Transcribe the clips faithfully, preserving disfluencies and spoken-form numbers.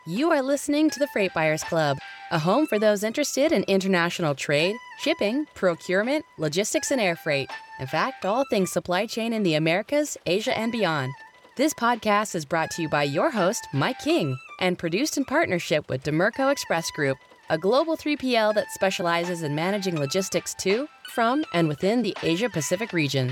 You are listening to the Freight Buyers Club, a home for those interested in international trade, shipping, procurement, logistics, and air freight. In fact, all things supply chain in the Americas, Asia, and beyond. This podcast is brought to you by your host, Mike King, and produced in partnership with Demerco Express Group, a global three P L that specializes in managing logistics to, from, and within the Asia-Pacific region.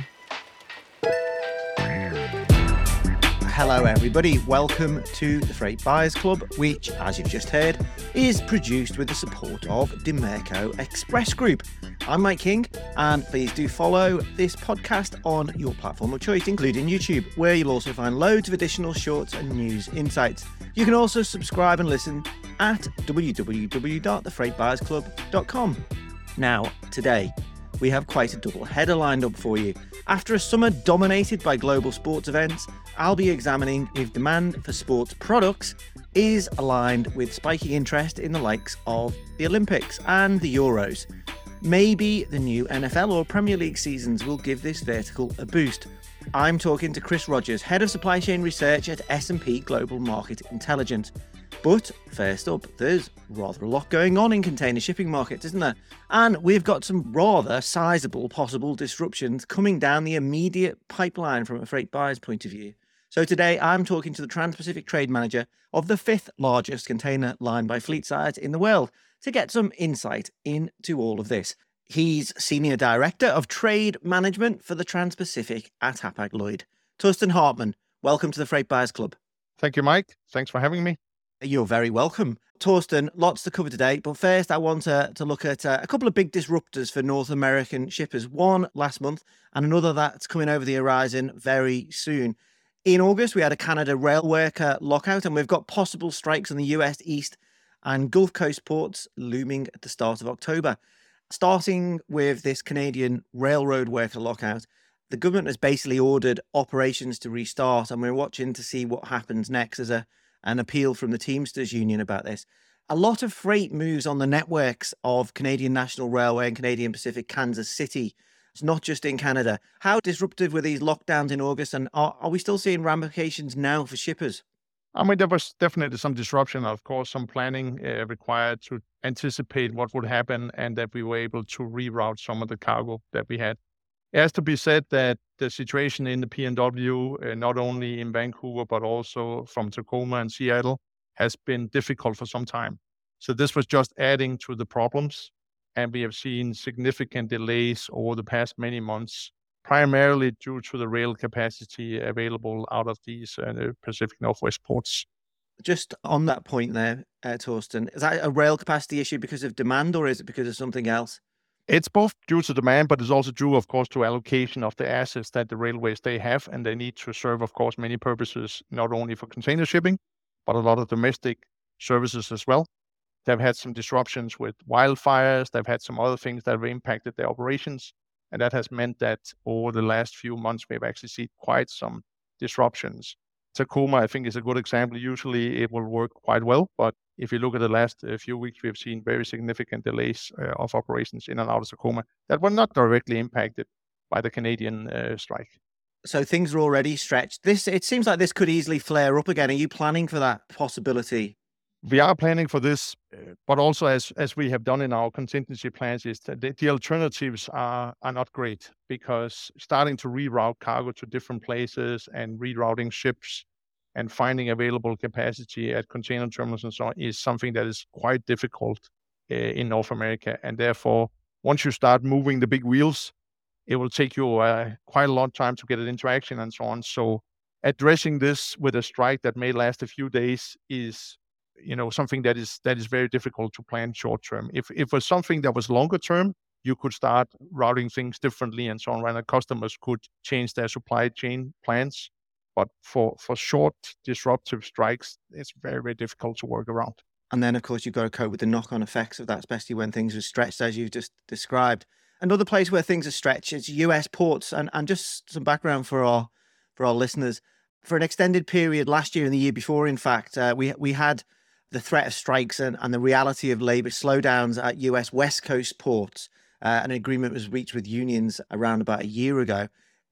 Hello everybody, welcome to the Freight Buyers Club, which, as you've just heard, is produced with the support of Demerco Express Group. I'm Mike King, and please do follow this podcast on your platform of choice, including YouTube, where you'll also find loads of additional shorts and news insights. You can also subscribe and listen at w w w dot the freight buyers club dot com. Now, today, we have quite a double header lined up for you. After a summer dominated by global sports events, I'll be examining if demand for sports products is aligned with spiking interest in the likes of the Olympics and the Euros. Maybe the new N F L or Premier League seasons will give this vertical a boost. I'm talking to Chris Rogers, Head of Supply Chain Research at S and P Global Market Intelligence. But first up, there's rather a lot going on in container shipping markets, isn't there? And we've got some rather sizable possible disruptions coming down the immediate pipeline from a freight buyer's point of view. So today I'm talking to the Trans-Pacific Trade Manager of the fifth largest container line by fleet size in the world to get some insight into all of this. He's Senior Director of Trade Management for the Trans-Pacific at Hapag-Lloyd. Torsten Hartmann, welcome to the Freight Buyers Club. Thank you, Mike. Thanks for having me. You're very welcome. Torsten, lots to cover today, but first I want to, to look at uh, a couple of big disruptors for North American shippers. One last month and another that's coming over the horizon very soon. In August, we had a Canada rail worker lockout, and we've got possible strikes on the U S East and Gulf Coast ports looming at the start of October. Starting with this Canadian railroad worker lockout, the government has basically ordered operations to restart, and we're watching to see what happens next. There's a an appeal from the Teamsters Union about this. A lot of freight moves on the networks of Canadian National Railway and Canadian Pacific Kansas City. It's not just in Canada. How disruptive were these lockdowns in August, and are, are we still seeing ramifications now for shippers? I mean, there was definitely some disruption, of course, some planning uh, required to anticipate what would happen, and that we were able to reroute some of the cargo that we had. It has to be said that the situation in the P N W, uh, not only in Vancouver, but also from Tacoma and Seattle, has been difficult for some time. So this was just adding to the problems. And we have seen significant delays over the past many months, primarily due to the rail capacity available out of these uh, Pacific Northwest ports. Just on that point there, uh, Torsten, is that a rail capacity issue because of demand, or is it because of something else? It's both due to demand, but it's also due, of course, to allocation of the assets that the railways they have, and they need to serve, of course, many purposes, not only for container shipping, but a lot of domestic services as well. They've had some disruptions with wildfires. They've had some other things that have impacted their operations, and that has meant that over the last few months, we've actually seen quite some disruptions. Tacoma, I think, is a good example. Usually it will work quite well, but if you look at the last uh, few weeks, we've seen very significant delays uh, of operations in and out of Tacoma that were not directly impacted by the Canadian uh, strike. So things are already stretched. This it seems like this could easily flare up again. Are you planning for that possibility? We are planning for this, uh, but also as as we have done in our contingency plans, is that the, the alternatives are are not great, because starting to reroute cargo to different places and rerouting ships and finding available capacity at container terminals and so on is something that is quite difficult uh, in North America. And therefore, once you start moving the big wheels, it will take you uh, quite a long time to get it into action and so on. So addressing this with a strike that may last a few days is, you know, something that is that is very difficult to plan short term. If, if it was something that was longer term, you could start routing things differently and so on, right? And customers could change their supply chain plans. But for, for short disruptive strikes, it's very, very difficult to work around. And then, of course, you've got to cope with the knock-on effects of that, especially when things are stretched, as you've just described. Another place where things are stretched is U S ports. And, and just some background for our for our listeners. For an extended period last year and the year before, in fact, uh, we we had the threat of strikes and, and the reality of labour slowdowns at U S West Coast ports. Uh, an agreement was reached with unions around about a year ago.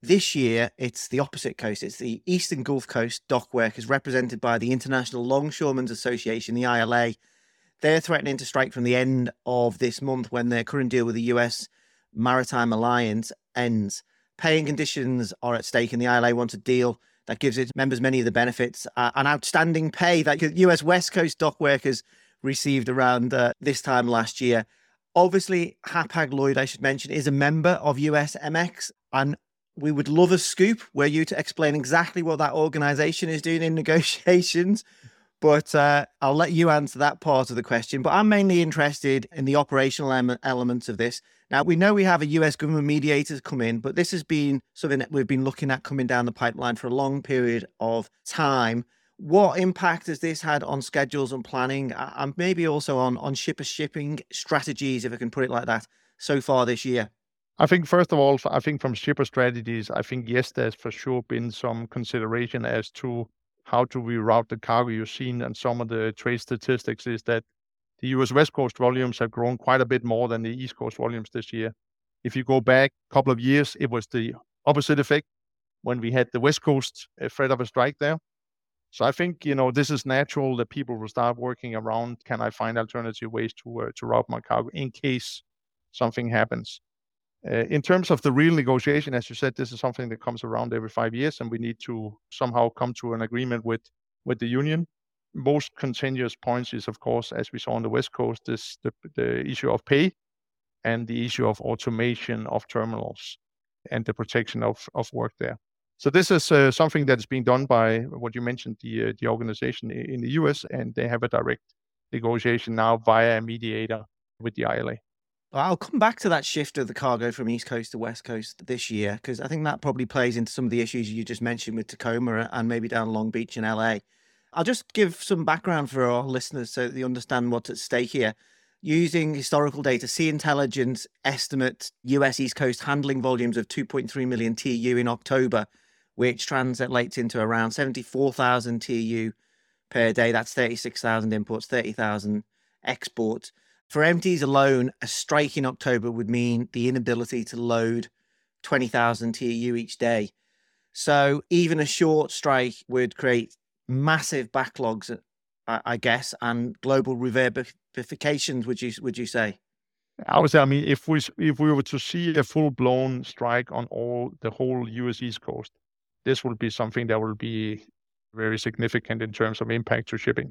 This year, it's the opposite coast. It's the Eastern Gulf Coast dock workers, represented by the International Longshoremen's Association, the I L A. They're threatening to strike from the end of this month when their current deal with the U S Maritime Alliance ends. Pay and conditions are at stake, and the I L A wants a deal that gives its members many of the benefits uh, and outstanding pay that U S West Coast dock workers received around uh, this time last year. Obviously, Hapag-Lloyd, I should mention, is a member of U S M X, and we would love a scoop were you to explain exactly what that organization is doing in negotiations. But uh, I'll let you answer that part of the question. But I'm mainly interested in the operational em- elements of this. Now, we know we have a U S government mediator come in, but this has been something that we've been looking at coming down the pipeline for a long period of time. What impact has this had on schedules and planning, and maybe also on, on shipper shipping strategies, if I can put it like that, so far this year? I think, first of all, I think from shipper strategies, I think, yes, there's for sure been some consideration as to how to reroute the cargo. You've seen, and some of the trade statistics is that the U S West Coast volumes have grown quite a bit more than the East Coast volumes this year. If you go back a couple of years, it was the opposite effect when we had the West Coast threat of a strike there. So I think, you know, this is natural that people will start working around, can I find alternative ways to uh, to route my cargo in case something happens. Uh, in terms of the real negotiation, as you said, this is something that comes around every five years, and we need to somehow come to an agreement with, with the union. Most contentious points is, of course, as we saw on the West Coast, is the, the issue of pay and the issue of automation of terminals and the protection of, of work there. So this is uh, something that is being done by what you mentioned, the, uh, the organization in the U S, and they have a direct negotiation now via a mediator with the I L A. I'll come back to that shift of the cargo from East Coast to West Coast this year, because I think that probably plays into some of the issues you just mentioned with Tacoma and maybe down Long Beach in L A. I'll just give some background for our listeners so that they understand what's at stake here. Using historical data, Sea Intelligence estimates U S East Coast handling volumes of two point three million T E U in October, which translates into around seventy-four thousand T E U per day. That's thirty-six thousand imports, thirty thousand exports. For empties alone, a strike in October would mean the inability to load twenty thousand T E U each day. So even a short strike would create massive backlogs, I guess, and global reverberations, would you would you say? I would say, I mean, if we if we were to see a full-blown strike on all the whole U S East Coast, this will be something that will be very significant in terms of impact to shipping.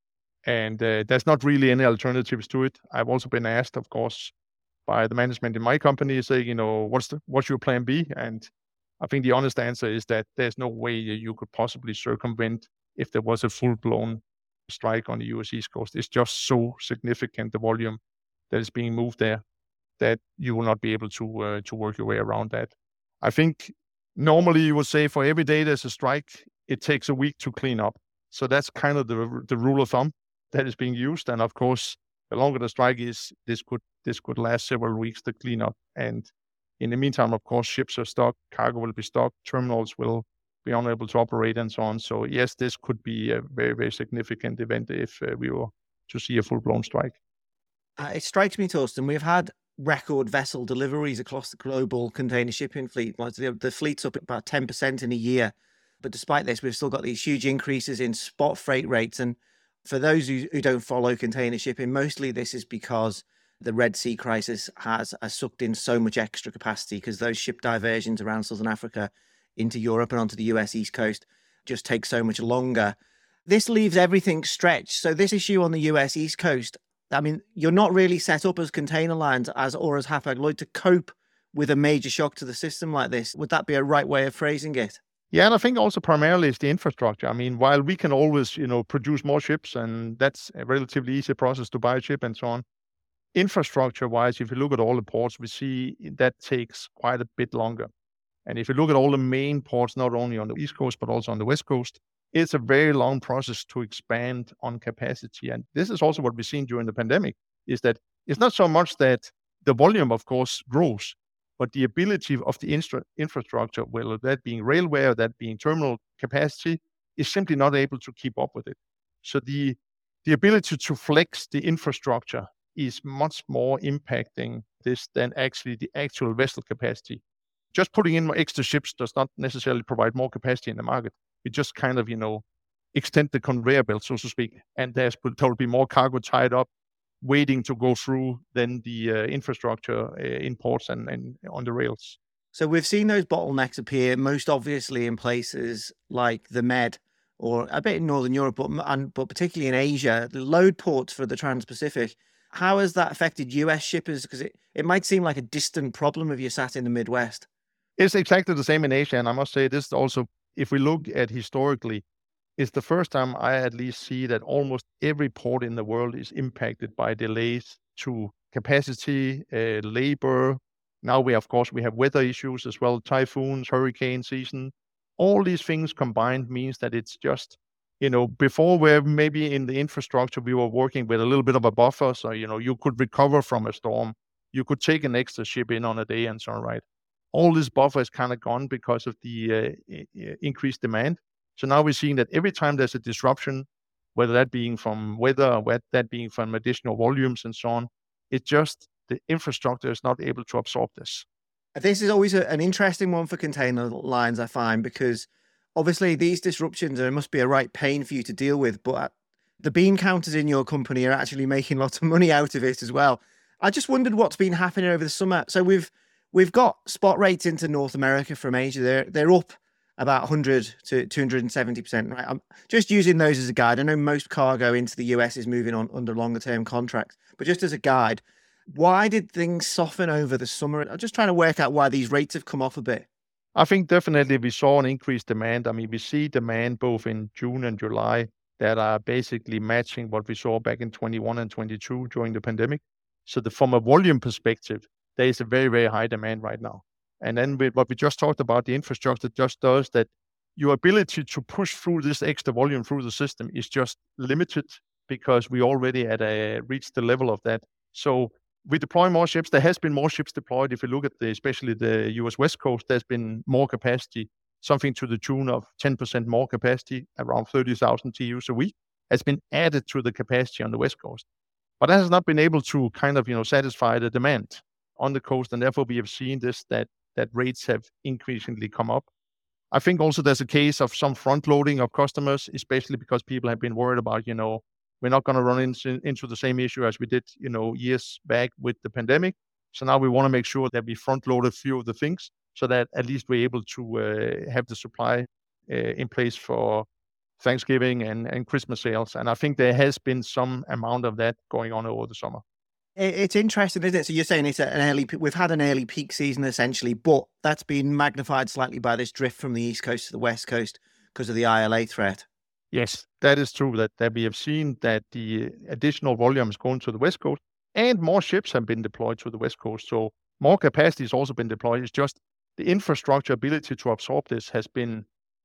And uh, there's not really any alternatives to it. I've also been asked, of course, by the management in my company, saying, you know, what's the, what's your plan B? And I think the honest answer is that there's no way you could possibly circumvent if there was a full-blown strike on the U S East Coast. It's just so significant, the volume that is being moved there, that you will not be able to uh, to work your way around that. I think normally you would say for every day there's a strike, it takes a week to clean up. So that's kind of the the rule of thumb that is being used. And of course, the longer the strike is, this could this could last several weeks to clean up. And in the meantime, of course, ships are stocked, cargo will be stocked, terminals will be unable to operate, and so on. So yes, this could be a very, very significant event if uh, we were to see a full-blown strike. Uh, it strikes me, Torsten, we've had record vessel deliveries across the global container shipping fleet. Like the, the fleet's up about ten percent in a year. But despite this, we've still got these huge increases in spot freight rates. And for those who, who don't follow container shipping, mostly this is because the Red Sea crisis has, has sucked in so much extra capacity, because those ship diversions around Southern Africa into Europe and onto the U S East Coast just take so much longer. This leaves everything stretched. So this issue on the U S East Coast, I mean, you're not really set up as container lines as or as Hapag-Lloyd to cope with a major shock to the system like this. Would that be a right way of phrasing it? Yeah, and I think also primarily it's the infrastructure. I mean, while we can always, you know, produce more ships, and that's a relatively easy process to buy a ship and so on, infrastructure-wise, if you look at all the ports, we see that takes quite a bit longer. And if you look at all the main ports, not only on the East Coast, but also on the West Coast, it's a very long process to expand on capacity. And this is also what we've seen during the pandemic, is that it's not so much that the volume, of course, grows, but the ability of the infra- infrastructure, whether that being railway or that being terminal capacity, is simply not able to keep up with it. So the, the ability to flex the infrastructure is much more impacting this than actually the actual vessel capacity just putting in extra ships does not necessarily provide more capacity in the market. It just kind of, you know, extend the conveyor belt, so to speak. And there's probably more cargo tied up, waiting to go through than the uh, infrastructure uh, in ports and, and on the rails. So we've seen those bottlenecks appear most obviously in places like the Med, or a bit in Northern Europe, but, and, but particularly in Asia, the load ports for the Trans-Pacific. How has that affected U S shippers? Because it, it might seem like a distant problem if you're sat in the Midwest. It's exactly the same in Asia. And I must say this also, if we look at historically, it's the first time I at least see that almost every port in the world is impacted by delays to capacity, uh, labor. Now we, of course, we have weather issues as well, typhoons, hurricane season. All these things combined means that it's just, you know, before where maybe in the infrastructure we were working with a little bit of a buffer. So, you know, you could recover from a storm. You could take an extra ship in on a day and so on, right? All this buffer is kind of gone because of the uh, increased demand. So now we're seeing that every time there's a disruption, whether that being from weather or whether that being from additional volumes and so on, it's just the infrastructure is not able to absorb this. This is always a, an interesting one for container lines, I find, because obviously these disruptions, there must be a right pain for you to deal with, but the bean counters in your company are actually making lots of money out of it as well. I just wondered what's been happening over the summer. So we've we've got spot rates into North America from Asia. They're they're up about one hundred to two hundred seventy percent, right? I'm just using those as a guide. I know most cargo into the U S is moving on under longer term contracts, but just as a guide, why did things soften over the summer? I'm just trying to work out why these rates have come off a bit. I think definitely we saw an increased demand. I mean, we see demand both in June and July that are basically matching what we saw back in twenty-one and twenty-two during the pandemic. So the, from a volume perspective, there is a very, very high demand right now. And then with what we just talked about, the infrastructure just does that your ability to push through this extra volume through the system is just limited because we already at a reached the level of that. So we deploy more ships. There has been more ships deployed. If you look at the, especially the U S West Coast, there's been more capacity, something to the tune of ten percent more capacity, around thirty thousand T Us a week, has been added to the capacity on the West Coast. But that has not been able to kind of, you know, satisfy the demand on the coast. And therefore we have seen this, that that rates have increasingly come up. I think also there's a case of some front loading of customers, especially because people have been worried about, you know, we're not going to run into, into the same issue as we did, you know, years back with the pandemic. So now we want to make sure that we front load a few of the things so that at least we're able to uh, have the supply uh, in place for Thanksgiving and, and Christmas sales. And I think there has been some amount of that going on over the summer. It's interesting, isn't it? So you're saying it's an early, we've had an early peak season essentially, but that's been magnified slightly by this drift from the East Coast to the West Coast because of the I L A threat. Yes, that is true, that, that we have seen that the additional volume is going to the West Coast and more ships have been deployed to the West Coast. So more capacity has also been deployed. It's just the infrastructure ability to absorb this has been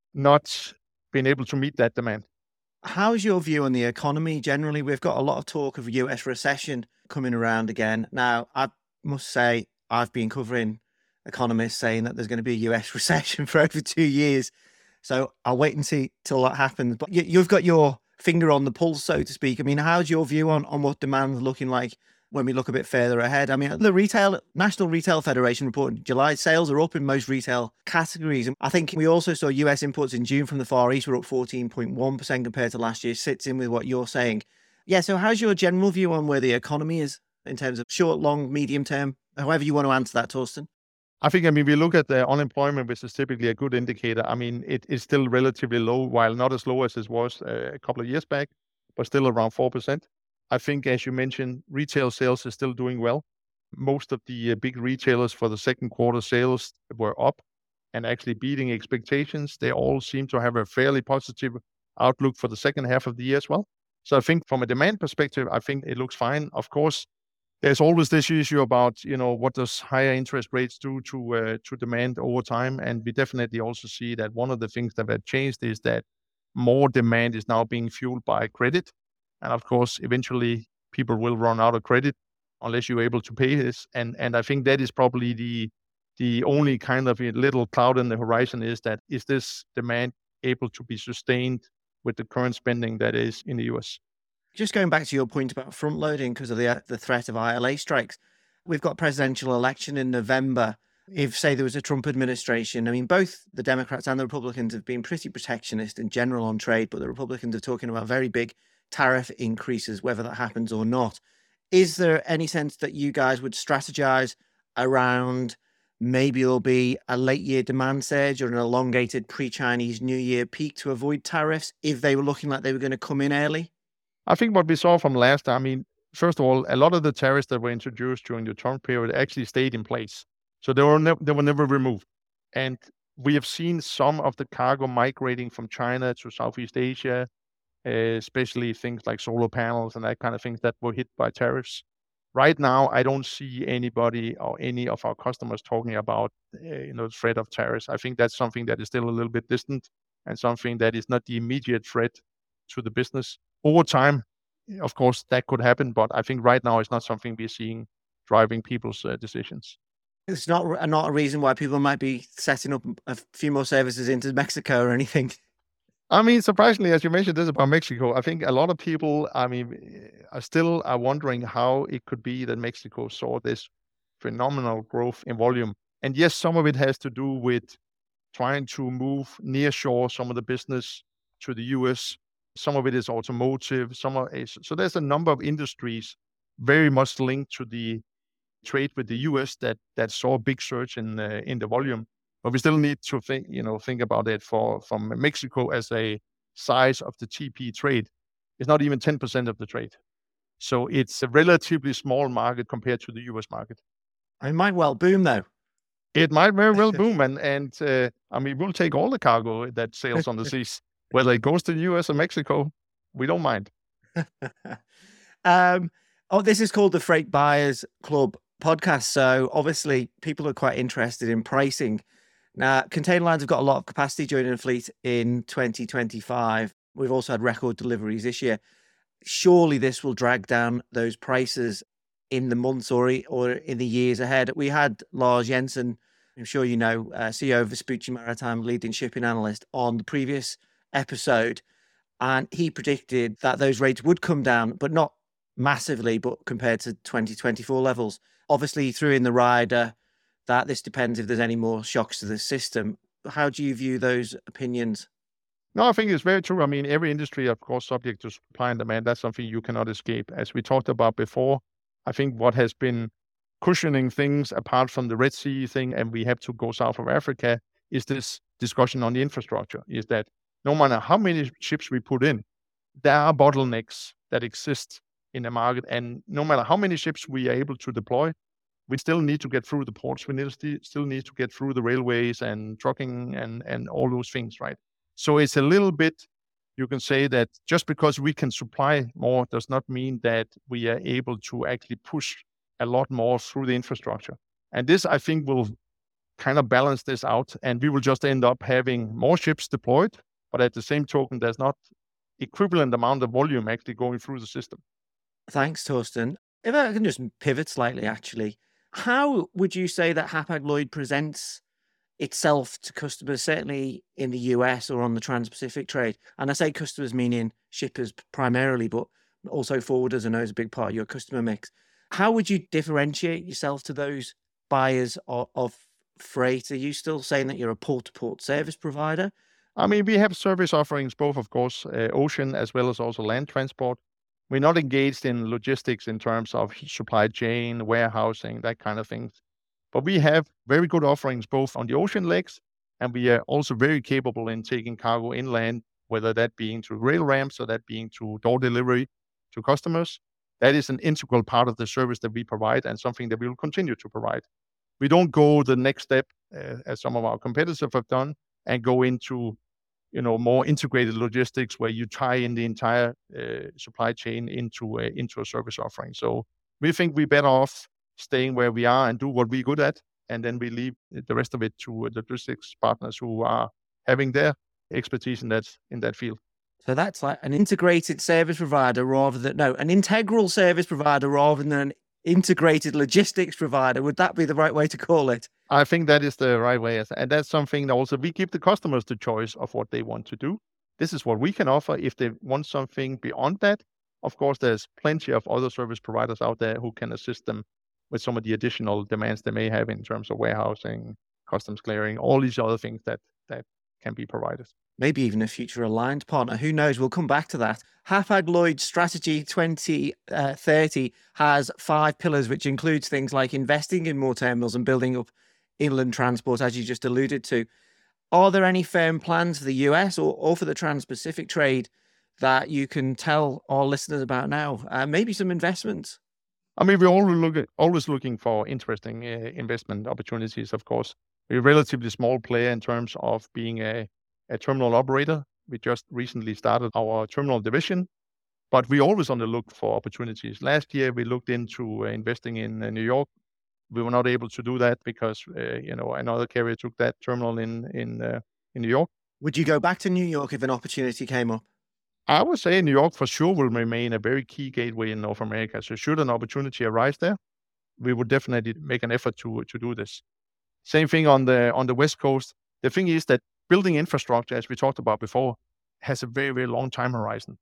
not been able to meet that demand. How's your view on the economy generally? We've got a lot of talk of U S recession coming around again. Now, I must say, I've been covering economists saying that there's going to be a U S recession for over two years. So I'll wait and see till that happens. But you, you've got your finger on the pulse, so to speak. I mean, how's your view on, on what demand's looking like when we look a bit further ahead? I mean, the retail National Retail Federation reported in July, sales are up in most retail categories. And I think we also saw U S imports in June from the Far East were up fourteen point one percent compared to last year. Sits in with what you're saying. Yeah, so how's your general view on where the economy is in terms of short, long, medium term, however you want to answer that, Torsten? I think, I mean, we look at the unemployment, which is typically a good indicator. I mean, it is still relatively low, while not as low as it was uh, a couple of years back, but still around four percent. I think, as you mentioned, retail sales is still doing well. Most of the uh, big retailers for the second quarter sales were up and actually beating expectations. They all seem to have a fairly positive outlook for the second half of the year as well. So I think from a demand perspective, I think it looks fine. Of course, there's always this issue about, you know, what does higher interest rates do to uh, to demand over time? And we definitely also see that one of the things that have changed is that more demand is now being fueled by credit. And of course, eventually people will run out of credit unless you're able to pay this. And and I think that is probably the the only kind of a little cloud in the horizon is that is this demand able to be sustained with the current spending that is in the U S? Just going back to your point about front loading because of the the threat of I L A strikes, we've got presidential election in November. if, say, there was a Trump administration, I mean, both the Democrats and the Republicans have been pretty protectionist in general on trade, but the Republicans are talking about very big tariff increases, whether that happens or not. Is there any sense that you guys would strategize around maybe there'll be a late year demand surge or an elongated pre-Chinese New Year peak to avoid tariffs if they were looking like they were going to come in early? I think what we saw from last, I mean, first of all, a lot of the tariffs that were introduced during the Trump period actually stayed in place. So they were, ne- they were never removed. And we have seen some of the cargo migrating from China to Southeast Asia, uh, especially things like solar panels and that kind of things that were hit by tariffs. Right now, I don't see anybody or any of our customers talking about uh, you know, the threat of tariffs. I think that's something that is still a little bit distant and something that is not the immediate threat to the business. Over time, of course, that could happen, but I think right now it's not something we're seeing driving people's uh, decisions. It's not not a reason why people might be setting up a few more services into Mexico or anything. I mean, surprisingly, as you mentioned this about Mexico, I think a lot of people, I mean, are still are wondering how it could be that Mexico saw this phenomenal growth in volume. And yes, some of it has to do with trying to move nearshore some of the business to the U S. Some of it is automotive. Some of it, so there's a number of industries very much linked to the trade with the U S that that saw a big surge in uh, in the volume. But we still need to think, you know, think about it for from Mexico as a size of the T P trade. It's not even ten percent of the trade. So it's a relatively small market compared to the U S market. It might well boom, though. It might very well boom. And, and uh, I mean, we'll take all the cargo that sails on the seas, whether it goes to the U S or Mexico. We don't mind. um, oh, this is called the Freight Buyers Club podcast. So obviously people are quite interested in pricing. Now, container lines have got a lot of capacity joining the fleet in twenty twenty-five. We've also had record deliveries this year. Surely this will drag down those prices in the months or, or in the years ahead. We had Lars Jensen, I'm sure you know, uh, C E O of Vespucci Maritime, leading shipping analyst, on the previous episode. And he predicted that those rates would come down, but not massively, but compared to twenty twenty-four levels. Obviously, he threw in the rider that this depends if there's any more shocks to the system. How do you view those opinions? No, I think it's very true. I mean, every industry, of course, subject to supply and demand, that's something you cannot escape. As we talked about before, I think what has been cushioning things apart from the Red Sea thing, and we have to go south of Africa, is this discussion on the infrastructure, is that no matter how many ships we put in, there are bottlenecks that exist in the market. And no matter how many ships we are able to deploy, we still need to get through the ports. We need to still need to get through the railways and trucking and, and all those things, right? So it's a little bit, you can say that just because we can supply more does not mean that we are able to actually push a lot more through the infrastructure. And this, I think, will kind of balance this out. And we will just end up having more ships deployed, but at the same token, there's not equivalent amount of volume actually going through the system. Thanks, Torsten. If I can just pivot slightly, actually, how would you say that Hapag-Lloyd presents itself to customers, certainly in the U S or on the Trans-Pacific trade? And I say customers meaning shippers primarily, but also forwarders, I know is a big part of your customer mix. How would you differentiate yourself to those buyers of, of freight? Are you still saying that you're a port-to-port service provider? I mean, we have service offerings, both, of course, uh, ocean as well as also land transport. We're not engaged in logistics in terms of supply chain, warehousing, that kind of things. But we have very good offerings both on the ocean legs, and we are also very capable in taking cargo inland, whether that being to rail ramps or that being to door delivery to customers. That is an integral part of the service that we provide and something that we will continue to provide. We don't go the next step, uh, as some of our competitors have done, and go into you know, more integrated logistics where you tie in the entire uh, supply chain into a, into a service offering. So we think we're better off staying where we are and do what we're good at, and then we leave the rest of it to the logistics partners who are having their expertise in that in that field. So that's like an integrated service provider rather than, no, an integral service provider rather than an integrated logistics provider. Would that be the right way to call it? I think that is the right way. And that's something that also we give the customers the choice of what they want to do. This is what we can offer. If they want something beyond that, of course, there's plenty of other service providers out there who can assist them with some of the additional demands they may have in terms of warehousing, customs clearing, all these other things that that can be provided. Maybe even a future aligned partner. Who knows? We'll come back to that. Hapag-Lloyd Strategy twenty thirty has five pillars, which includes things like investing in more terminals and building up inland transport, as you just alluded to. Are there any firm plans for the U S or, or for the Trans-Pacific trade that you can tell our listeners about now? Uh, maybe some investments? I mean, we're always, look at, always looking for interesting uh, investment opportunities, of course. We're a relatively small player in terms of being a, a terminal operator. We just recently started our terminal division, but we're always on the look for opportunities. Last year, we looked into uh, investing in uh, New York. We were not able to do that because, uh, you know, another carrier took that terminal in, in, uh, in New York. Would you go back to New York if an opportunity came up? I would say New York for sure will remain a very key gateway in North America. So should an opportunity arise there, we would definitely make an effort to to do this. Same thing on the on the West Coast. The thing is that building infrastructure, as we talked about before, has a very, very long time horizon.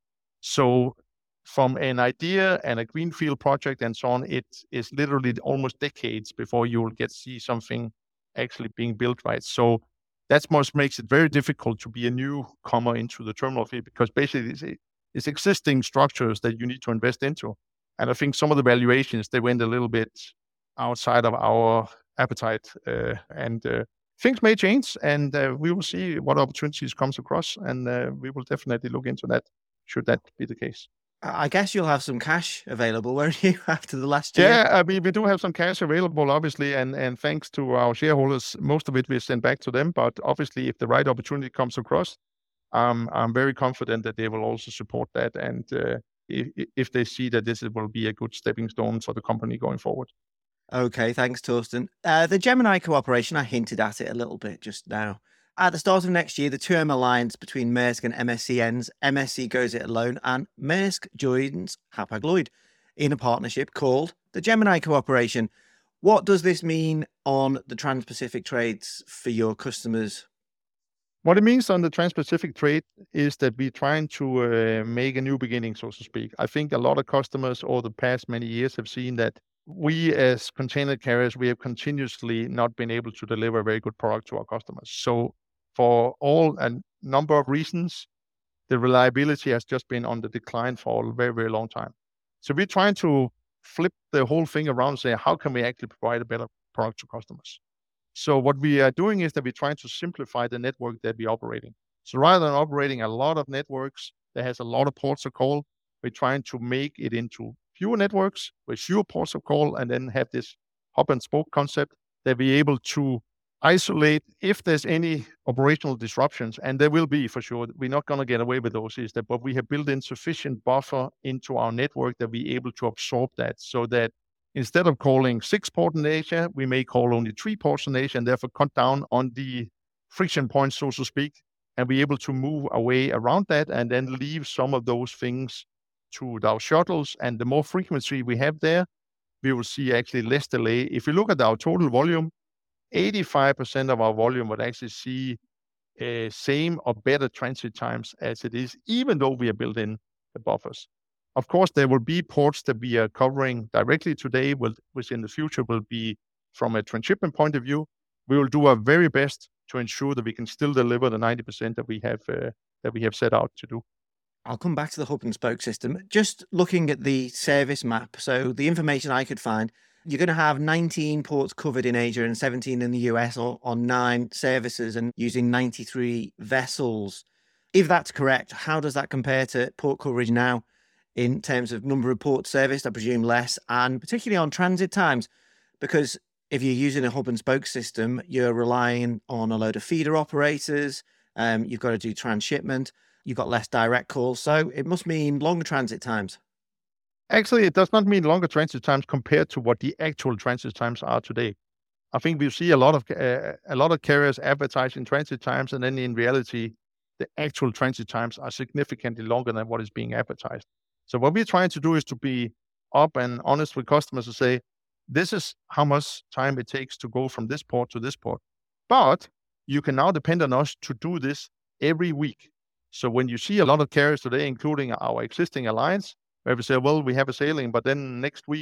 So from an idea and a greenfield project and so on, it is literally almost decades before you will get see something actually being built, right? So that most makes it very difficult to be a newcomer into the terminal field because basically it's, it's existing structures that you need to invest into. And I think some of the valuations, they went a little bit outside of our appetite uh, and uh, things may change and uh, we will see what opportunities comes across and uh, we will definitely look into that should that be the case. I guess you'll have some cash available, won't you, after the last year? Yeah, I mean, we do have some cash available, obviously, and, and thanks to our shareholders, most of it we send back to them. But obviously, if the right opportunity comes across, um, I'm very confident that they will also support that. And uh, if, if they see that this will be a good stepping stone for the company going forward. Okay, thanks, Torsten. Uh, the Gemini cooperation, I hinted at it a little bit just now. At the start of next year, the two M alliance between Maersk and M S C ends. M S C goes it alone, and Maersk joins Hapag-Lloyd in a partnership called the Gemini Cooperation. What does this mean on the Trans-Pacific trades for your customers? What it means on the Trans-Pacific trade is that we're trying to uh, make a new beginning, so to speak. I think a lot of customers over the past many years have seen that we as container carriers, we have continuously not been able to deliver a very good product to our customers. So for all a number of reasons, the reliability has just been on the decline for a very, very long time. So we're trying to flip the whole thing around and say, how can we actually provide a better product to customers? So what we are doing is that we're trying to simplify the network that we're operating. So rather than operating a lot of networks that has a lot of ports of call, we're trying to make it into fewer networks with fewer ports of call and then have this hub and spoke concept that we're able to isolate if there's any operational disruptions, and there will be for sure. We're not going to get away with those, is that, but we have built in sufficient buffer into our network that we're able to absorb that so that instead of calling six ports in Asia, we may call only three ports in Asia and therefore cut down on the friction points, so to speak, and be able to move away around that and then leave some of those things to our shuttles. And the more frequency we have there, we will see actually less delay. If you look at our total volume, eighty-five percent of our volume would actually see uh, same or better transit times as it is, even though we are built in the buffers. Of course, there will be ports that we are covering directly today, will, which in the future will be from a transshipment point of view. We will do our very best to ensure that we can still deliver the ninety percent that we have uh, that we have set out to do. I'll come back to the hub and spoke system. Just looking at the service map, so the information I could find, you're going to have nineteen ports covered in Asia and seventeen in the U S on, on nine services and using ninety-three vessels. If that's correct, how does that compare to port coverage now in terms of number of ports serviced? I presume less, and particularly on transit times, because if you're using a hub and spoke system, you're relying on a load of feeder operators. Um, you've got to do transshipment. You've got less direct calls. So it must mean longer transit times. Actually, it does not mean longer transit times compared to what the actual transit times are today. I think we see a lot of uh, a lot of carriers advertising transit times, and then in reality, the actual transit times are significantly longer than what is being advertised. So what we're trying to do is to be up and honest with customers to say, this is how much time it takes to go from this port to this port. But you can now depend on us to do this every week. So when you see a lot of carriers today, including our existing alliance, where we say, well, we have a sailing, but then next week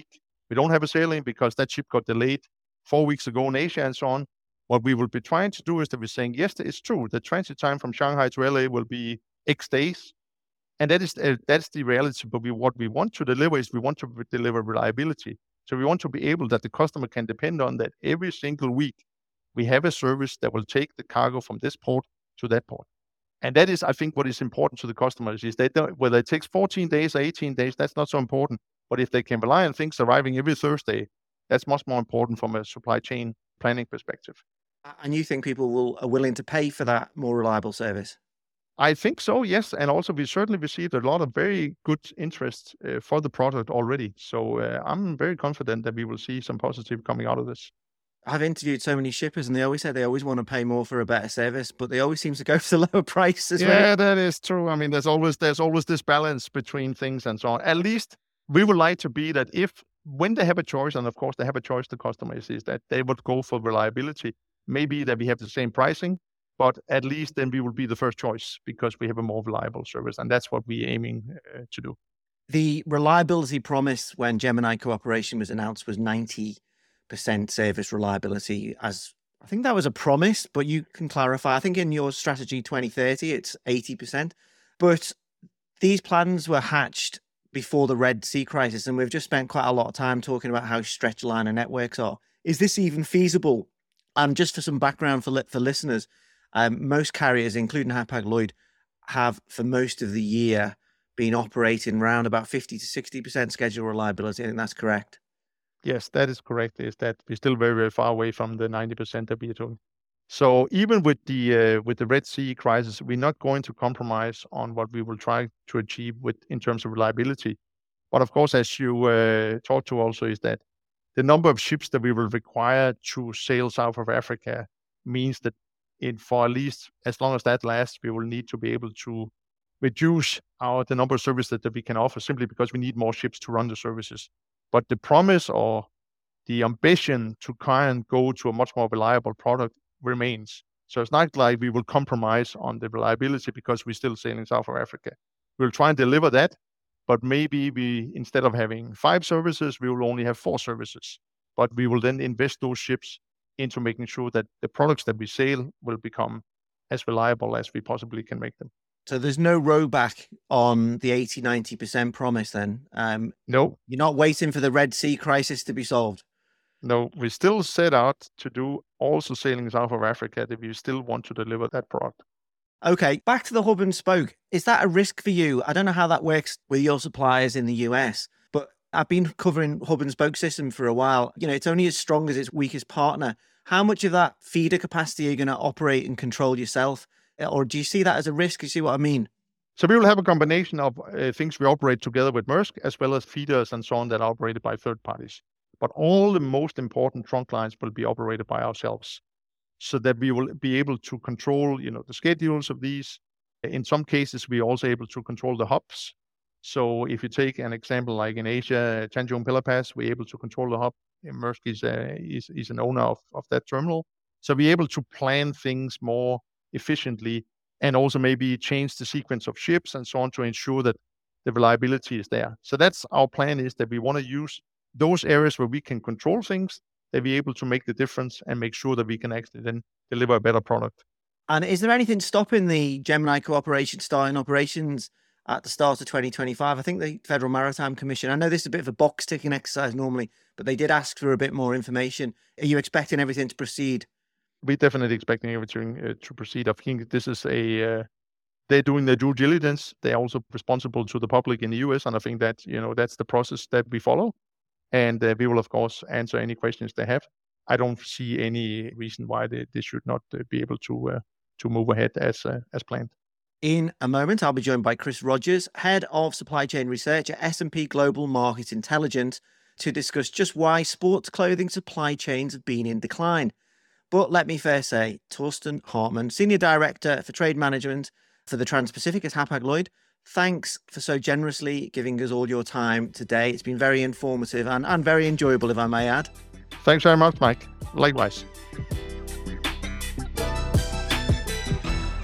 we don't have a sailing because that ship got delayed four weeks ago in Asia and so on. What we will be trying to do is that we're saying, yes, it's true. The transit time from Shanghai to L A will be X days. And that is uh, that's the reality. But we, what we want to deliver is we want to deliver reliability. So we want to be able that the customer can depend on that every single week we have a service that will take the cargo from this port to that port. And that is, I think, what is important to the customers is that whether it takes fourteen days or eighteen days, that's not so important. But if they can rely on things arriving every Thursday, that's much more important from a supply chain planning perspective. And you think people will are willing to pay for that more reliable service? I think so, yes. And also we certainly received a lot of very good interest uh, for the product already. So uh, I'm very confident that we will see some positive coming out of this. I've interviewed so many shippers and they always say they always want to pay more for a better service, but they always seem to go for the lower price as yeah, well. Yeah, that is true. I mean, there's always there's always this balance between things and so on. At least we would like to be that if, when they have a choice, and of course they have a choice, the customers, is that they would go for reliability. Maybe that we have the same pricing, but at least then we will be the first choice because we have a more reliable service. And that's what we're aiming uh, to do. The reliability promise when Gemini Cooperation was announced was ninety percent service reliability. As I think that was a promise, but you can clarify. I think in your strategy twenty thirty, it's eighty percent. But these plans were hatched before the Red Sea crisis, and we've just spent quite a lot of time talking about how stretched liner networks are. Is this even feasible? And um, just for some background for, li- for listeners, um, most carriers, including Hapag-Lloyd, have for most of the year been operating around about fifty to sixty percent schedule reliability. I think that's correct. Yes, that is correct. Is that we're still very, very far away from the ninety percent that we're doing. So even with the uh, with the Red Sea crisis, we're not going to compromise on what we will try to achieve with in terms of reliability. But of course, as you uh, talked to also, is that the number of ships that we will require to sail south of Africa means that in for at least as long as that lasts, we will need to be able to reduce our the number of services that, that we can offer simply because we need more ships to run the services. But the promise or the ambition to try and go to a much more reliable product remains. So it's not like we will compromise on the reliability because we're still sailing south of Africa. We'll try and deliver that, but maybe we, instead of having five services, we will only have four services. But we will then invest those ships into making sure that the products that we sail will become as reliable as we possibly can make them. So there's no rollback on the eighty, ninety percent promise then? Um, no. You're not waiting for the Red Sea crisis to be solved? No, we still set out to do also sailing south of Africa that we still want to deliver that product. Okay, back to the hub and spoke. Is that a risk for you? I don't know how that works with your suppliers in the U S, but I've been covering hub and spoke system for a while. You know, it's only as strong as its weakest partner. How much of that feeder capacity are you going to operate and control yourself? Or do you see that as a risk? You see what I mean? So we will have a combination of uh, things we operate together with Maersk, as well as feeders and so on that are operated by third parties. But all the most important trunk lines will be operated by ourselves, so that we will be able to control, you know, the schedules of these. In some cases, we are also able to control the hubs. So if you take an example like in Asia, Tanjung Pilar Pass, we're able to control the hub. Maersk is, uh, is, is an owner of, of that terminal. So we're able to plan things more efficiently and also maybe change the sequence of ships and so on to ensure that the reliability is there. So that's our plan, is that we want to use those areas where we can control things, that we're able to make the difference and make sure that we can actually then deliver a better product. And is there anything stopping the Gemini Cooperation starting operations at the start of twenty twenty-five? I think the Federal Maritime Commission, I know this is a bit of a box ticking exercise normally, but they did ask for a bit more information. Are you expecting everything to proceed? We're definitely expecting everything uh, to proceed. I think this is a, uh, they're doing their due diligence. They're also responsible to the public in the U S. And I think that, you know, that's the process that we follow. And uh, we will, of course, answer any questions they have. I don't see any reason why they, they should not uh, be able to uh, to move ahead as uh, as planned. In a moment, I'll be joined by Chris Rogers, Head of Supply Chain Research at S and P Global Market Intelligence, to discuss just why sports clothing supply chains have been in decline. But let me first say, Torsten Hartmann, Senior Director for Trade Management for the Trans-Pacific at Hapag-Lloyd, thanks for so generously giving us all your time today. It's been very informative and, and very enjoyable, if I may add. Thanks very much, Mike. Likewise.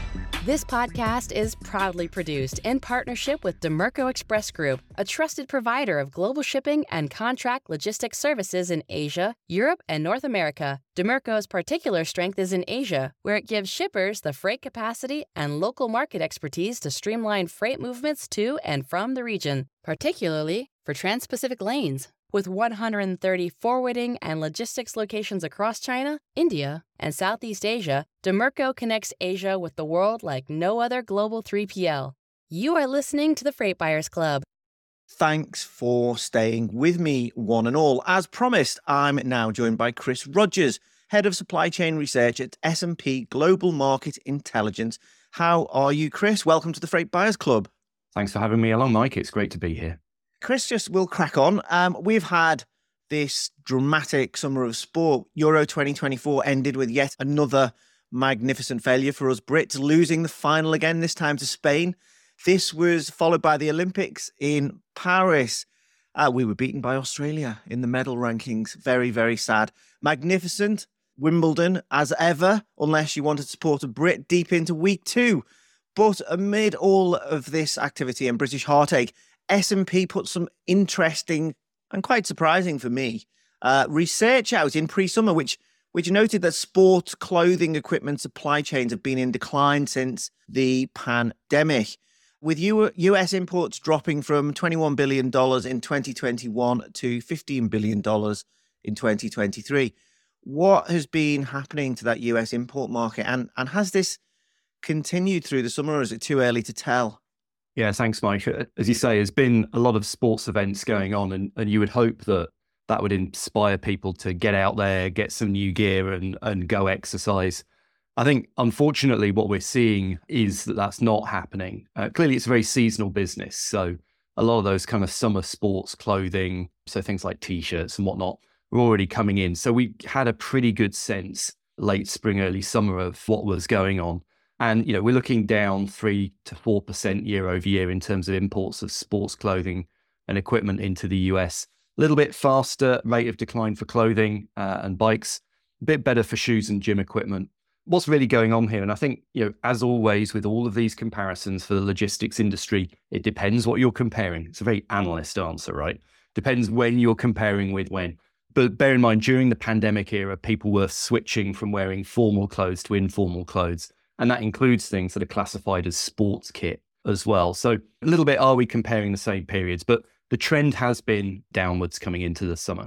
This podcast is proudly produced in partnership with Demerco Express Group, a trusted provider of global shipping and contract logistics services in Asia, Europe, and North America. Demerco's particular strength is in Asia, where it gives shippers the freight capacity and local market expertise to streamline freight movements to and from the region, particularly for trans-Pacific lanes. With one hundred thirty forwarding and logistics locations across China, India, and Southeast Asia, Demerco connects Asia with the world like no other global three P L. You are listening to the Freight Buyers Club. Thanks for staying with me, one and all. As promised, I'm now joined by Chris Rogers, Head of Supply Chain Research at S and P Global Market Intelligence. How are you, Chris? Welcome to the Freight Buyers Club. Thanks for having me along, Mike. It's great to be here. Chris, just will crack on. Um, we've had this dramatic summer of sport. Euro twenty twenty-four ended with yet another magnificent failure for us Brits, losing the final again, this time to Spain. This was followed by the Olympics in Paris. Uh, we were beaten by Australia in the medal rankings. Very, very sad. Magnificent Wimbledon as ever, unless you wanted to support a Brit deep into week two. But amid all of this activity and British heartache, S and P put some interesting and quite surprising for me uh, research out in pre-summer, which which noted that sports clothing equipment supply chains have been in decline since the pandemic, with U S imports dropping from twenty-one billion dollars in twenty twenty-one to fifteen billion dollars in twenty twenty-three. What has been happening to that U S import market, and, and has this continued through the summer, or is it too early to tell? Yeah, thanks, Mike. As you say, there's been a lot of sports events going on, and, and you would hope that that would inspire people to get out there, get some new gear and, and go exercise. I think, unfortunately, what we're seeing is that that's not happening. Uh, clearly, it's a very seasonal business. So a lot of those kind of summer sports clothing, so things like T-shirts and whatnot, were already coming in. So we had a pretty good sense late spring, early summer of what was going on. And, you know, we're looking down three to four percent year over year in terms of imports of sports clothing and equipment into the U S. A little bit faster rate of decline for clothing uh, and bikes, a bit better for shoes and gym equipment. What's really going on here? And I think, you know, as always, with all of these comparisons for the logistics industry, it depends what you're comparing. It's a very analyst answer, right? Depends when you're comparing with when. But bear in mind, during the pandemic era, people were switching from wearing formal clothes to informal clothes. And that includes things that are classified as sports kit as well. So a little bit, are we comparing the same periods? But the trend has been downwards coming into the summer.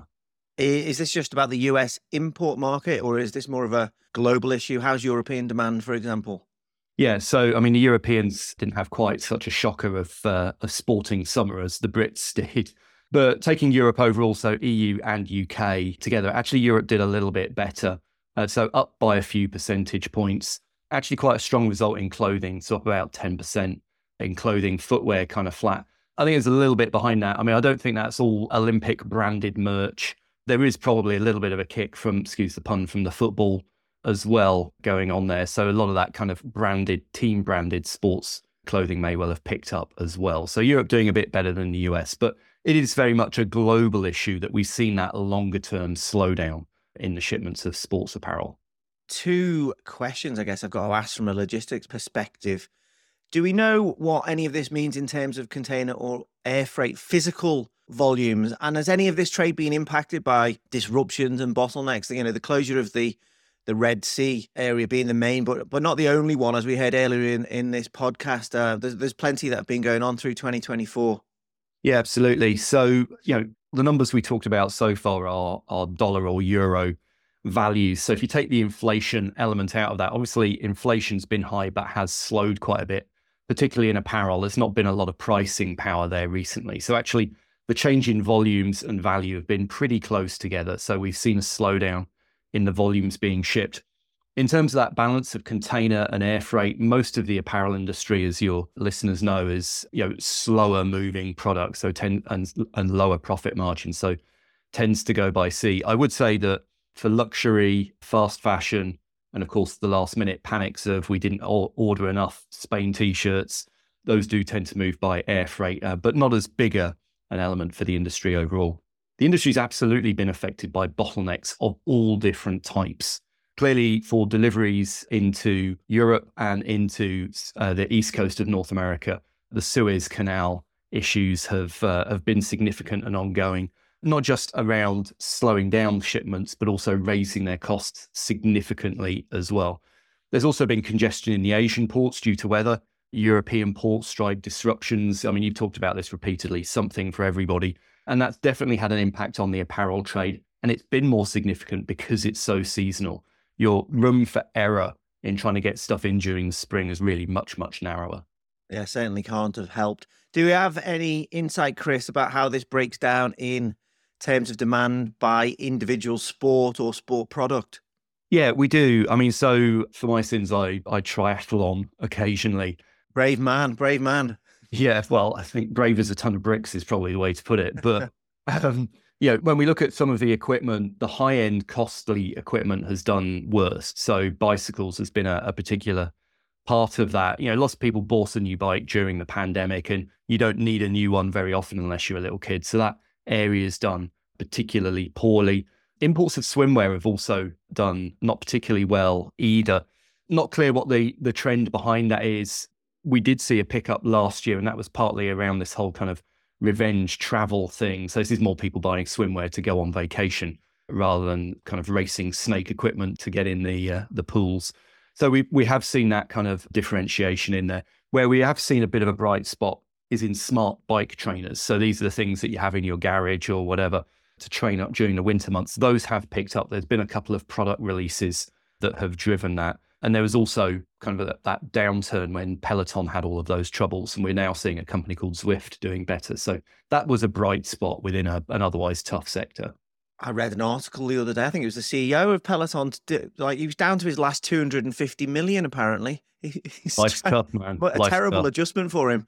Is this just about the U S import market, or is this more of a global issue? How's European demand, for example? Yeah, so I mean, the Europeans didn't have quite such a shocker of uh, a sporting summer as the Brits did. But taking Europe overall, so E U and U K together, actually Europe did a little bit better. Uh, so up by a few percentage points. Actually quite a strong result in clothing, so up about ten percent in clothing, footwear kind of flat. I think there's a little bit behind that. I mean, I don't think that's all Olympic branded merch. There is probably a little bit of a kick from, excuse the pun, from the football as well going on there. So a lot of that kind of branded, team branded sports clothing may well have picked up as well. So Europe doing a bit better than the U S, but it is very much a global issue that we've seen that longer term slowdown in the shipments of sports apparel. Two questions, I guess, I've got to ask from a logistics perspective. Do we know what any of this means in terms of container or air freight physical volumes? And has any of this trade been impacted by disruptions and bottlenecks? You know, the closure of the the Red Sea area being the main, but but not the only one, as we heard earlier in, in this podcast. Uh, there's, there's plenty that have been going on through twenty twenty-four. Yeah, absolutely. So, you know, the numbers we talked about so far are, are dollar or euro values. So if you take the inflation element out of that, obviously inflation's been high, but has slowed quite a bit, particularly in apparel. There's not been a lot of pricing power there recently. So actually the change in volumes and value have been pretty close together. So we've seen a slowdown in the volumes being shipped. In terms of that balance of container and air freight, most of the apparel industry, as your listeners know, is, you know, slower moving products, so ten and, and lower profit margins. So tends to go by sea. I would say that for luxury, fast fashion, and of course the last minute panics of we didn't order enough Spain T-shirts, those do tend to move by air freight, uh, but not as big a, an element for the industry overall. The industry's absolutely been affected by bottlenecks of all different types. Clearly, for deliveries into Europe and into uh, the east coast of North America, the Suez Canal issues have uh, have been significant and ongoing, not just around slowing down shipments, but also raising their costs significantly as well. There's also been congestion in the Asian ports due to weather. European ports drive disruptions. I mean, you've talked about this repeatedly, something for everybody. And that's definitely had an impact on the apparel trade. And it's been more significant because it's so seasonal. Your room for error in trying to get stuff in during the spring is really much, much narrower. Yeah, certainly can't have helped. Do we have any insight, Chris, about how this breaks down in terms of demand by individual sport or sport product? Yeah, we do. I mean, so for my sins, I, I triathlon occasionally. Brave man, brave man. Yeah, well, I think brave as a ton of bricks is probably the way to put it. But um, yeah, when we look at some of the equipment, the high-end costly equipment has done worse. So bicycles has been a, a particular part of that. You know, lots of people bought a new bike during the pandemic, and you don't need a new one very often unless you're a little kid. So that area is done particularly poorly. Imports of swimwear have also done not particularly well either. Not clear what the, the trend behind that is. We did see a pickup last year, and that was partly around this whole kind of revenge travel thing. So this is more people buying swimwear to go on vacation rather than kind of racing snake equipment to get in the uh, the pools. So we we have seen that kind of differentiation in there. Where we have seen a bit of a bright spot is in smart bike trainers. So these are the things that you have in your garage or whatever to train up during the winter months. Those have picked up. There's been a couple of product releases that have driven that. And there was also kind of a, that downturn when Peloton had all of those troubles. And we're now seeing a company called Zwift doing better. So that was a bright spot within a, an otherwise tough sector. I read an article the other day. I think it was the C E O of Peloton. To, like he was down to his last two hundred fifty million, apparently. He's Life's trying, tough, man. What a Life's terrible tough. adjustment for him.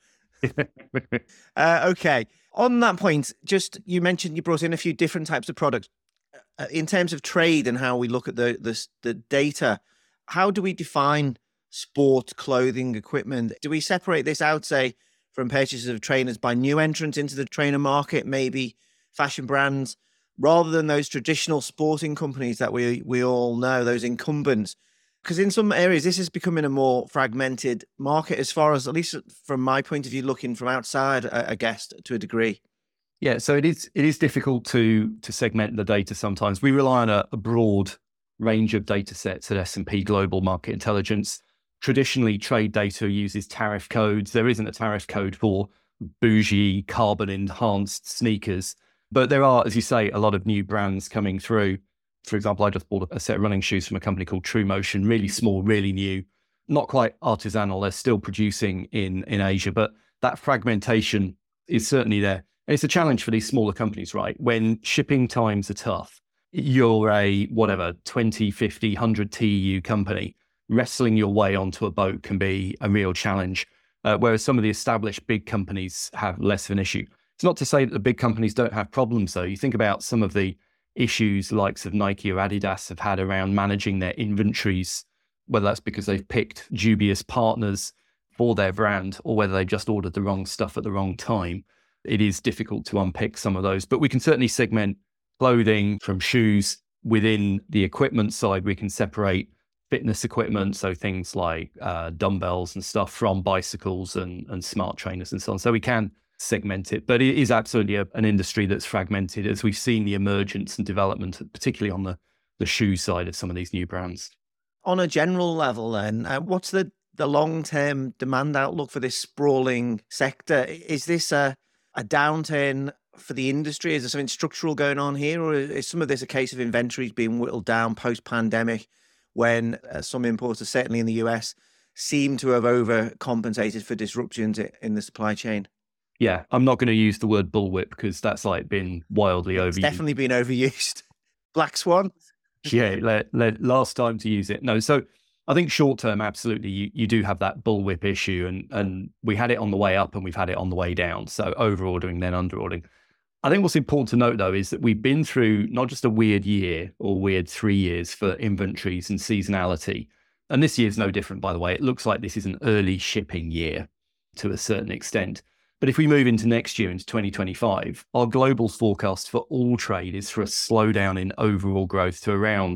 uh, okay. On that point, just you mentioned you brought in a few different types of products. Uh, in terms of trade and how we look at the, the the data, how do we define sport clothing equipment? Do we separate this out, say, from purchases of trainers by new entrants into the trainer market, maybe fashion brands, rather than those traditional sporting companies that we we all know, those incumbents? Because in some areas, this is becoming a more fragmented market as far as, at least from my point of view, looking from outside, I guess, to a degree. Yeah, so it is it is difficult to to segment the data sometimes. We rely on a, a broad range of data sets at S and P Global Market Intelligence. Traditionally, trade data uses tariff codes. There isn't a tariff code for bougie, carbon-enhanced sneakers. But there are, as you say, a lot of new brands coming through. For example, I just bought a set of running shoes from a company called True Motion, really small, really new, not quite artisanal. They're still producing in, in Asia, but that fragmentation is certainly there. And it's a challenge for these smaller companies, right? When shipping times are tough, you're a, whatever, twenty, fifty, one hundred T E U company. Wrestling your way onto a boat can be a real challenge, uh, whereas some of the established big companies have less of an issue. It's not to say that the big companies don't have problems, though. You think about some of the issues likes of Nike or Adidas have had around managing their inventories, whether that's because they've picked dubious partners for their brand or whether they just ordered the wrong stuff at the wrong time. It is difficult to unpick some of those, but we can certainly segment clothing from shoes. Within the equipment side, we can separate fitness equipment, so things like uh, dumbbells and stuff, from bicycles and, and smart trainers and so on. So we can segment it, but it is absolutely a, an industry that's fragmented, as we've seen the emergence and development, particularly on the, the shoe side of some of these new brands. On a general level then, uh, what's the, the long-term demand outlook for this sprawling sector? Is this a, a downturn for the industry? Is there something structural going on here, or is some of this a case of inventories being whittled down post-pandemic when uh, some importers, certainly in the U S, seem to have overcompensated for disruptions in the supply chain? Yeah, I'm not going to use the word bullwhip because that's like been wildly It's overused. definitely been overused. Black swan? Yeah, let, let, last time to use it. No, so I think short term, absolutely, you, you do have that bullwhip issue, and and we had it on the way up and we've had it on the way down. So over ordering, then under ordering. I think what's important to note, though, is that we've been through not just a weird year or weird three years for inventories and seasonality. And this year's no different, by the way. It looks like this is an early shipping year to a certain extent. But if we move into next year, into twenty twenty-five, our global forecast for all trade is for a slowdown in overall growth to around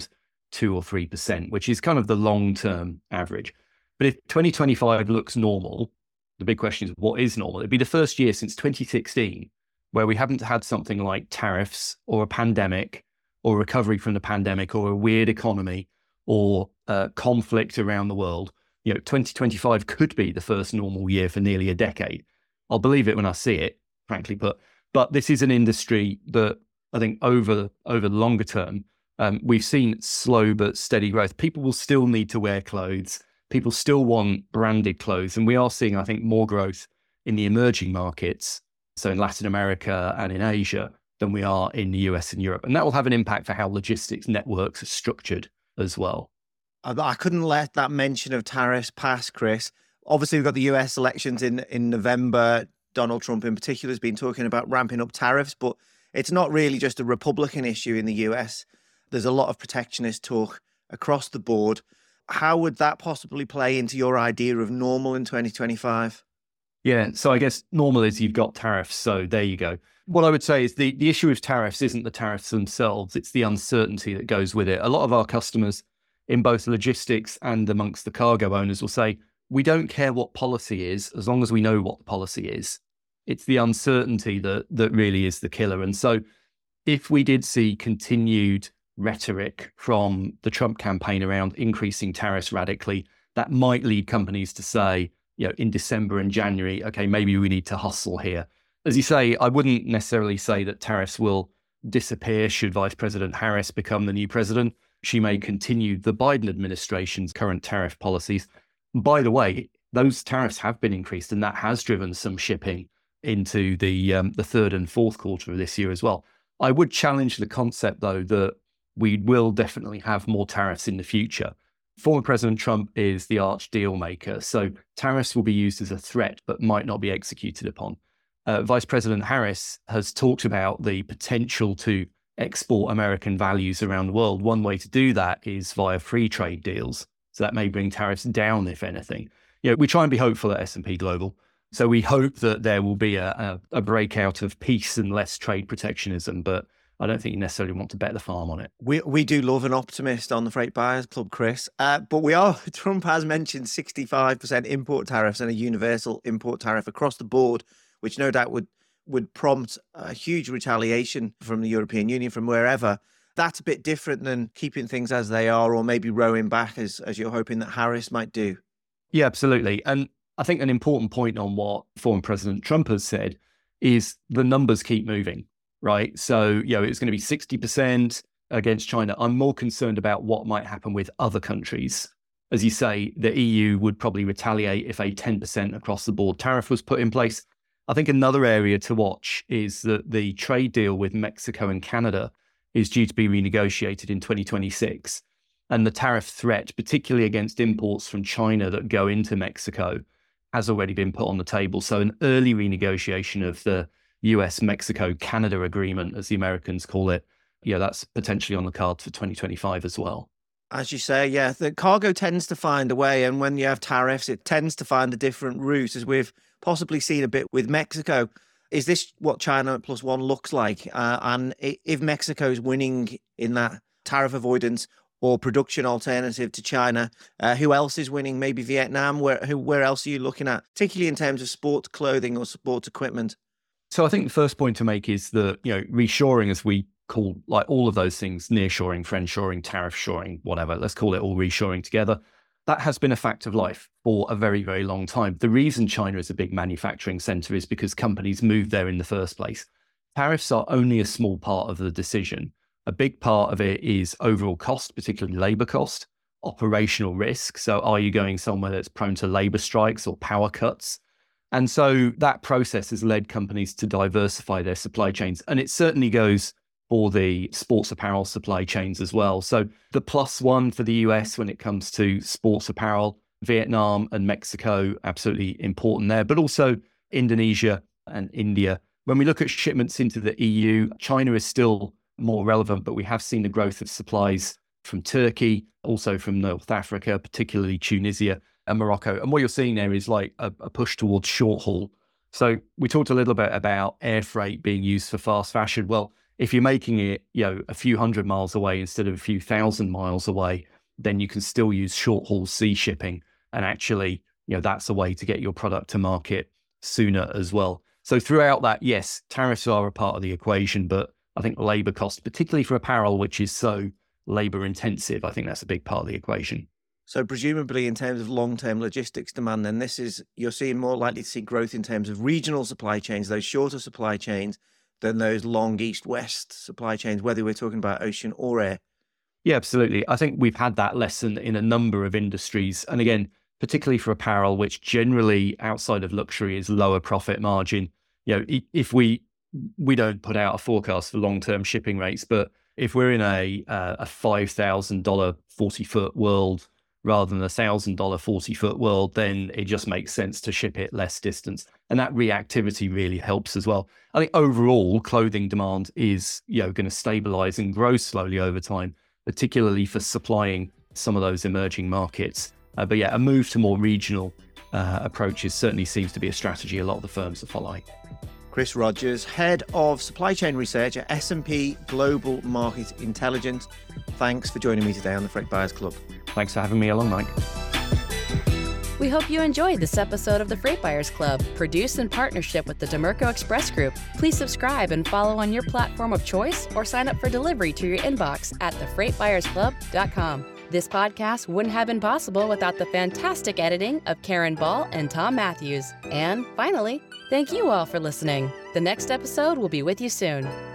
two or three percent, which is kind of the long-term average. But if twenty twenty-five looks normal, the big question is, what is normal? It'd be the first year since twenty sixteen where we haven't had something like tariffs or a pandemic or recovery from the pandemic or a weird economy or uh, conflict around the world. You know, twenty twenty-five could be the first normal year for nearly a decade. I'll believe it when I see it, frankly put. But this is an industry that I think over over the longer term, um, we've seen slow but steady growth. People will still need to wear clothes. People still want branded clothes. And we are seeing, I think, more growth in the emerging markets, so in Latin America and in Asia, than we are in the U S and Europe. And that will have an impact for how logistics networks are structured as well. I couldn't let that mention of tariffs pass, Chris. Obviously, we've got the U S elections in, in November. Donald Trump in particular has been talking about ramping up tariffs, but it's not really just a Republican issue in the U S. There's a lot of protectionist talk across the board. How would that possibly play into your idea of normal in twenty twenty-five? Yeah, so I guess normal is you've got tariffs, so there you go. What I would say is the, the issue with tariffs isn't the tariffs themselves, it's the uncertainty that goes with it. A lot of our customers in both logistics and amongst the cargo owners will say, we don't care what policy is, as long as we know what the policy is. It's the uncertainty that that really is the killer. And so if we did see continued rhetoric from the Trump campaign around increasing tariffs radically, that might lead companies to say, you know, in December and January, okay, maybe we need to hustle here. As you say, I wouldn't necessarily say that tariffs will disappear should Vice President Harris become the new president. She may continue the Biden administration's current tariff policies. By the way, those tariffs have been increased, and that has driven some shipping into the um, the third and fourth quarter of this year as well. I would challenge the concept, though, that we will definitely have more tariffs in the future. Former President Trump is the arch deal maker, so tariffs will be used as a threat but might not be executed upon. Uh, Vice President Harris has talked about the potential to export American values around the world. One way to do that is via free trade deals. So that may bring tariffs down, if anything. You know, we try and be hopeful at S and P Global. So we hope that there will be a, a, a breakout of peace and less trade protectionism, but I don't think you necessarily want to bet the farm on it. We we do love an optimist on the Freight Buyers Club, Chris. Uh, but we are, Trump has mentioned sixty-five percent import tariffs and a universal import tariff across the board, which no doubt would, would prompt a huge retaliation from the European Union, from wherever. That's a bit different than keeping things as they are, or maybe rowing back as, as you're hoping that Harris might do. Yeah, absolutely. And I think an important point on what former President Trump has said is the numbers keep moving, right? So, you know, it's going to be sixty percent against China. I'm more concerned about what might happen with other countries. As you say, the E U would probably retaliate if a ten percent across the board tariff was put in place. I think another area to watch is that the trade deal with Mexico and Canada is due to be renegotiated in twenty twenty-six. And the tariff threat, particularly against imports from China that go into Mexico, has already been put on the table. So an early renegotiation of the U S Mexico Canada agreement, as the Americans call it, yeah, that's potentially on the card for twenty twenty-five as well. As you say, yeah, the cargo tends to find a way. And when you have tariffs, it tends to find a different route, as we've possibly seen a bit with Mexico. Is this what China plus one looks like? Uh, and if Mexico is winning in that tariff avoidance or production alternative to China, uh, who else is winning? Maybe Vietnam? Where who, where else are you looking at, particularly in terms of sports clothing or sports equipment? So I think the first point to make is that, you know, reshoring, as we call like all of those things, nearshoring, friendshoring, tariff shoring, whatever, let's call it all reshoring together. That has been a fact of life for a very, very long time. The reason China is a big manufacturing center is because companies moved there in the first place. Tariffs are only a small part of the decision. A big part of it is overall cost, particularly labor cost, operational risk. So are you going somewhere that's prone to labor strikes or power cuts? And so that process has led companies to diversify their supply chains. And it certainly goes for the sports apparel supply chains as well. So the plus one for the U S when it comes to sports apparel, Vietnam and Mexico, absolutely important there, but also Indonesia and India. When we look at shipments into the E U, China is still more relevant, but we have seen the growth of supplies from Turkey, also from North Africa, particularly Tunisia and Morocco. And what you're seeing there is like a, a push towards short haul. So we talked a little bit about air freight being used for fast fashion. Well, If you're making it, you know, a few hundred miles away instead of a few thousand miles away, then you can still use short haul sea shipping. And actually, you know, that's a way to get your product to market sooner as well. So throughout that, yes, tariffs are a part of the equation, but I think labor cost, particularly for apparel, which is so labor intensive, I think that's a big part of the equation. So presumably in terms of long-term logistics demand, then this is, you're seeing more likely to see growth in terms of regional supply chains, those shorter supply chains, than those long east-west supply chains, whether we're talking about ocean or air. Yeah, absolutely. I think we've had that lesson in a number of industries. And again, particularly for apparel, which generally outside of luxury is lower profit margin. You know, if we we don't put out a forecast for long-term shipping rates, but if we're in a uh, a five thousand dollars forty-foot world rather than a one thousand dollars forty-foot world, then it just makes sense to ship it less distance. And that reactivity really helps as well. I think overall, clothing demand is, you know, going to stabilize and grow slowly over time, particularly for supplying some of those emerging markets. Uh, but yeah, a move to more regional uh, approaches certainly seems to be a strategy a lot of the firms are following. Chris Rogers, Head of Supply Chain Research at S and P Global Market Intelligence. Thanks for joining me today on the Freight Buyers Club. Thanks for having me along, Mike. We hope you enjoyed this episode of the Freight Buyers Club, produced in partnership with the Demerco Express Group. Please subscribe and follow on your platform of choice or sign up for delivery to your inbox at the freight buyers club dot com. This podcast wouldn't have been possible without the fantastic editing of Karen Ball and Tom Matthews. And finally, thank you all for listening. The next episode will be with you soon.